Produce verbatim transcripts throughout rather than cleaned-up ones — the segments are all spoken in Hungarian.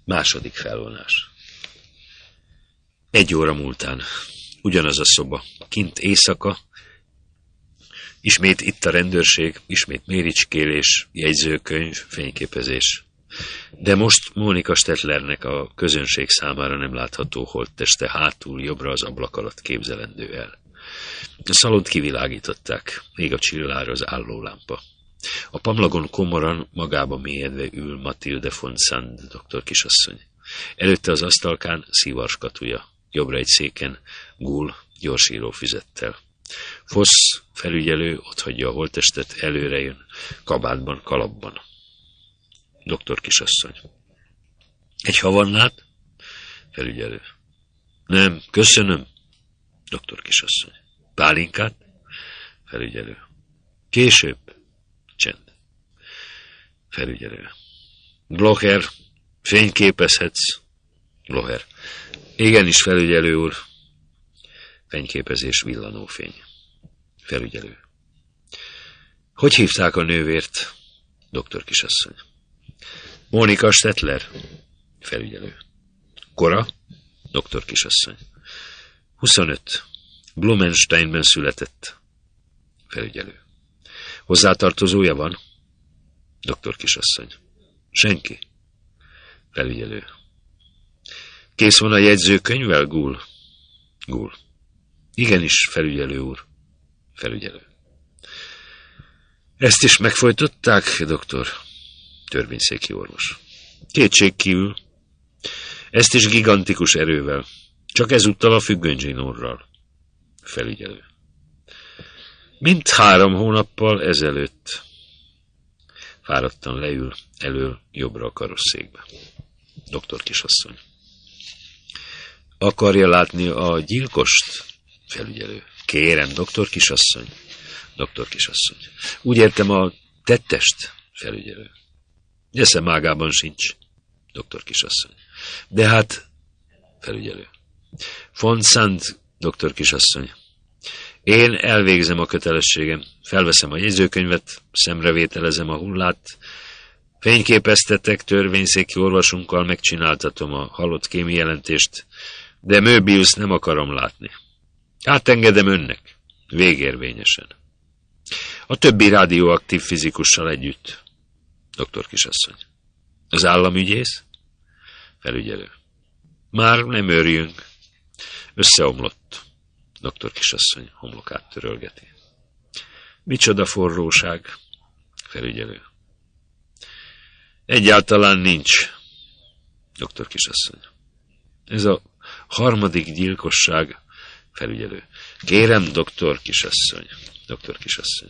Második felvonás. Egy óra múltán. Ugyanaz a szoba. Kint éjszaka. Ismét itt a rendőrség, ismét méricskélés, jegyzőkönyv, fényképezés. De most Mónika Stettlernek a közönség számára nem látható holtteste hátul, jobbra az ablak alatt képzelendő el. A szalont kivilágították, még a csillár az állólámpa. A pamlagon komoran, magába mélyedve ül Mathilde von Sand, doktor kisasszony. Előtte az asztalkán szivarskatuja, jobbra egy széken Gull gyorsíró füzettel. Fosz felügyelő otthagyja a holttestet, előre jön, kabátban, kalapban. Doktor kisasszony. Egy havannát? Felügyelő. Nem, köszönöm. Doktor kisasszony. Pálinkát? Felügyelő. Később? Csend. Felügyelő. Blocher, fényképezhetsz. Blocher. Igenis, felügyelő úr. Fényképezés, villanófény. Felügyelő. Hogy hívták a nővért? Doktor kisasszony. Mónika Stettler. Felügyelő. Kora? Doktor kisasszony. huszonöt. Blumensteinben született. Felügyelő. Hozzátartozója van? Doktor kisasszony. Senki. Felügyelő. Kész van a jegyzőkönyvvel, Gull? Gull. Igenis, felügyelő úr. Felügyelő. Ezt is megfojtották, doktor? Törvényszéki orvos. Kétségkívül. Ezt is gigantikus erővel. Csak ezúttal a függönyzsinórral. Felügyelő. Mint három hónappal ezelőtt. Fáradtan leül, elől jobbra a karosszékbe. Doktor kisasszony. Akarja látni a gyilkost? Felügyelő. Kérem, doktor kisasszony. Doktor kisasszony. Úgy értem a tettest? Felügyelő. Eszem ágában sincs. Doktor kisasszony. De hát... Felügyelő. Von Sand, doktor kisasszony. Én elvégzem a kötelességem. Felveszem a jegyzőkönyvet, szemrevételezem a hullát, fényképeztetek törvényszéki orvosunkkal, megcsináltatom a halott kémi jelentést, de Möbius nem akarom látni. Átengedem önnek, végérvényesen. A többi radioaktív fizikussal együtt. Doktor kisasszony. Az államügyész? Felügyelő. Már nem örjünk. Összeomlott. Doktor kisasszony homlokát törölgeti. Micsoda forróság. Felügyelő. Egyáltalán nincs. Doktor kisasszony. Ez a harmadik gyilkosság. Felügyelő. Kérem, doktor kisasszony. Doktor kisasszony.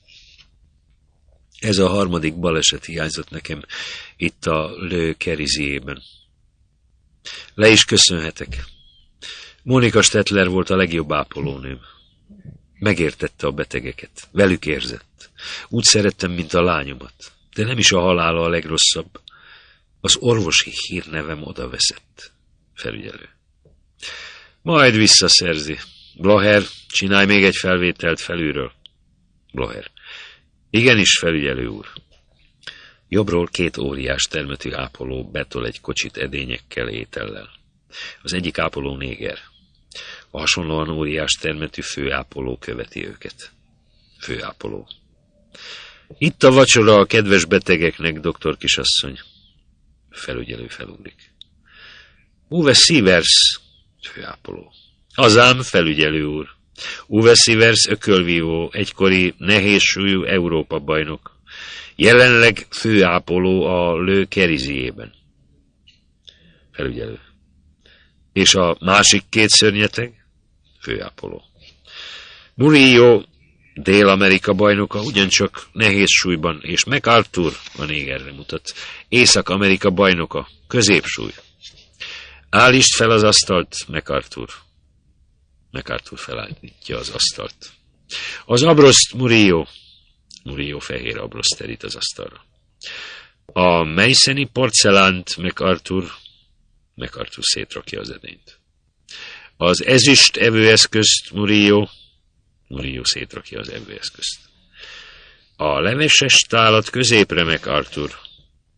Ez a harmadik baleset hiányzott nekem itt a Le Corbusier-ben. Le is köszönhetek. Mónika Stettler volt a legjobb ápolónőm. Megértette a betegeket. Velük érzett. Úgy szerettem, mint a lányomat. De nem is a halála a legrosszabb. Az orvosi hírnevem odaveszett. Felügyelő. Majd visszaszerzi. Blocher, csinálj még egy felvételt felülről. Blocher. Igenis, felügyelő úr. Jobbról két óriás termetű ápoló betol egy kocsit edényekkel, étellel. Az egyik ápoló néger. A hasonlóan óriás termetű főápoló követi őket. Főápoló. Itt a vacsora a kedves betegeknek, doktor kisasszony. Felügyelő felugrik. Uwe Sievers, főápoló. Hazám, felügyelő úr. Uwe Sievers ökölvívó, egykori nehézsúlyú Európa bajnok. Jelenleg főápoló a Le Corbusier-ben. Felügyelő. És a másik két szörnyeteg? Főápoló. Murillo, Dél-Amerika bajnoka, ugyancsak nehéz súlyban, és MacArthur, a négerre mutat, Észak-Amerika bajnoka, középsúly. Állítsd fel az asztalt, MacArthur. MacArthur felállítja az asztalt. Az abroszt, Murillo. Murillo fehér abroszt terít az asztalra. A Meissen-i porcelánt, MacArthur. MacArthur szétrakja az edényt. Az ezüst evőeszközt, Murillo. Murillo szétrakja az evőeszközt. A leveses tálat középre, MacArthur.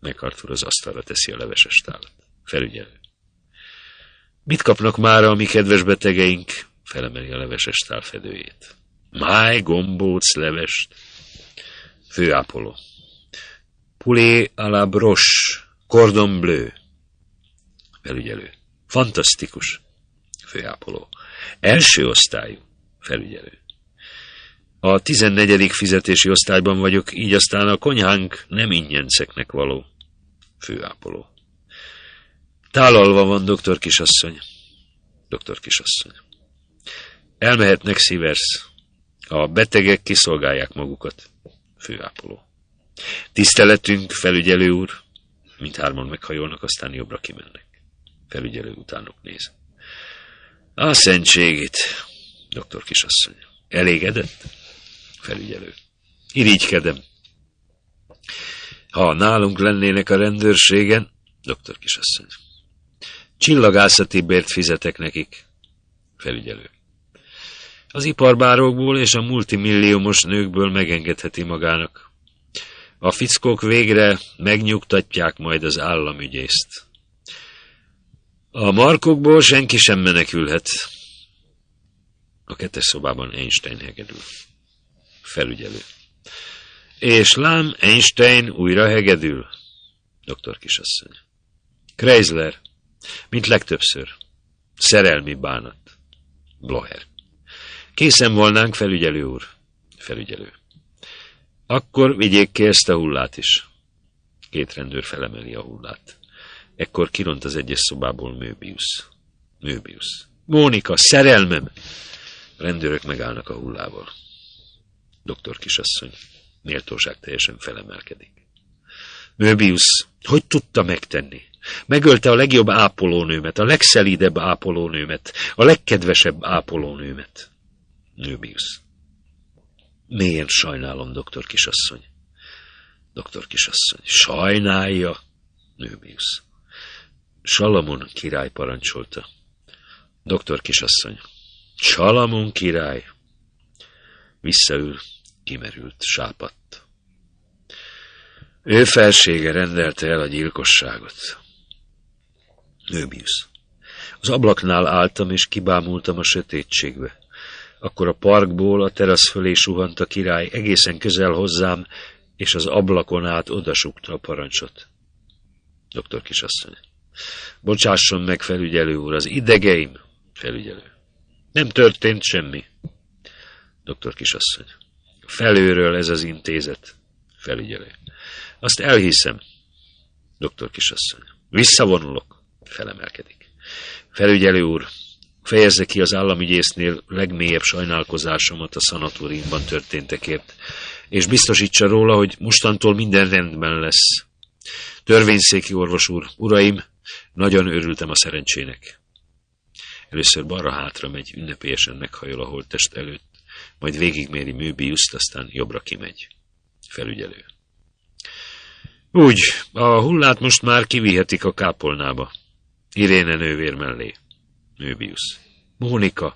MacArthur az asztalra teszi a leveses tálat. Felügyelő. Mit kapnak mára a mi kedves betegeink? Felemeli a leveses tál fedőjét. Máj, gombóc, levest. Főápoló. Poulet à la broche, cordon bleu. Felügyelő. Fantasztikus. Főápoló. Első osztályú. Felügyelő. A tizennegyedik fizetési osztályban vagyok, így aztán a konyhánk nem ingyenceknek való. Főápoló. Tálalva van, doktor kisasszony. Doktor kisasszony. Elmehetnek, Sivers. A betegek kiszolgálják magukat. Főápoló. Tiszteletünk, felügyelő úr. Mindhárman meghajolnak, aztán jobbra kimennek. Felügyelő utánuk néz. A szentségit. Doktor kisasszony. Elégedett? Felügyelő. Irigykedem. Ha nálunk lennének a rendőrségen, doktor kisasszony. Csillagászati bért fizetek nekik. Felügyelő. Az iparbárokból és a multimilliómos nőkből megengedheti magának. A fickók végre megnyugtatják majd az államügyészt. A markokból senki sem menekülhet. A kettes szobában Einstein hegedül. Felügyelő. És lám, Einstein újra hegedül. Doktor kisasszony. Chrysler. Mint legtöbbször. Szerelmi bánat. Blocher. Készen volnánk, felügyelő úr. Felügyelő. Akkor vigyék ki ezt a hullát is. Két rendőr felemeli a hullát. Ekkor kiront az egyes szobából Möbius. Möbius. Mónika, szerelmem! A rendőrök megállnak a hullával. Doktor kisasszony méltóság teljesen felemelkedik. Möbius, hogy tudta megtenni? Megölte a legjobb ápolónőmet, a legszelídebb ápolónőmet, a legkedvesebb ápolónőmet. Möbius. Mélyen sajnálom, doktor kisasszony. Doktor kisasszony. Sajnálja. Möbius. Salamon király parancsolta. Doktor kisasszony. Salamon király. Visszaül, kimerült, sápadt. Ő felsége rendelte el a gyilkosságot. Möbius. Az ablaknál álltam, és kibámultam a sötétségbe. Akkor a parkból a terasz fölé suhant a király egészen közel hozzám, és az ablakon át odasúgta a parancsot. Doktor kisasszony. Bocsásson meg, felügyelő úr, az idegeim. Felügyelő. Nem történt semmi. Doktor kisasszony. Felőről ez az intézet. Felügyelő. Azt elhiszem. Doktor kisasszony. Visszavonulok. Felemelkedik. Felügyelő úr, fejezze ki az államügyésznél legmélyebb sajnálkozásomat a szanatóriumban történtekért, és biztosítsa róla, hogy mostantól minden rendben lesz. Törvényszéki orvos úr, uraim, nagyon örültem a szerencsének. Először balra-hátra megy, ünnepélyesen meghajol a holttest előtt, majd végigméri Möbiust, aztán jobbra kimegy. Felügyelő. Úgy, a hullát most már kivihetik a kápolnába. Iréne nővér mellé. Möbius. Mónika.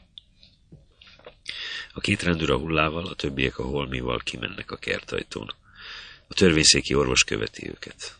A két rendőr a hullával, a többiek a holmival kimennek a kertajtón. A törvényszéki orvos követi őket.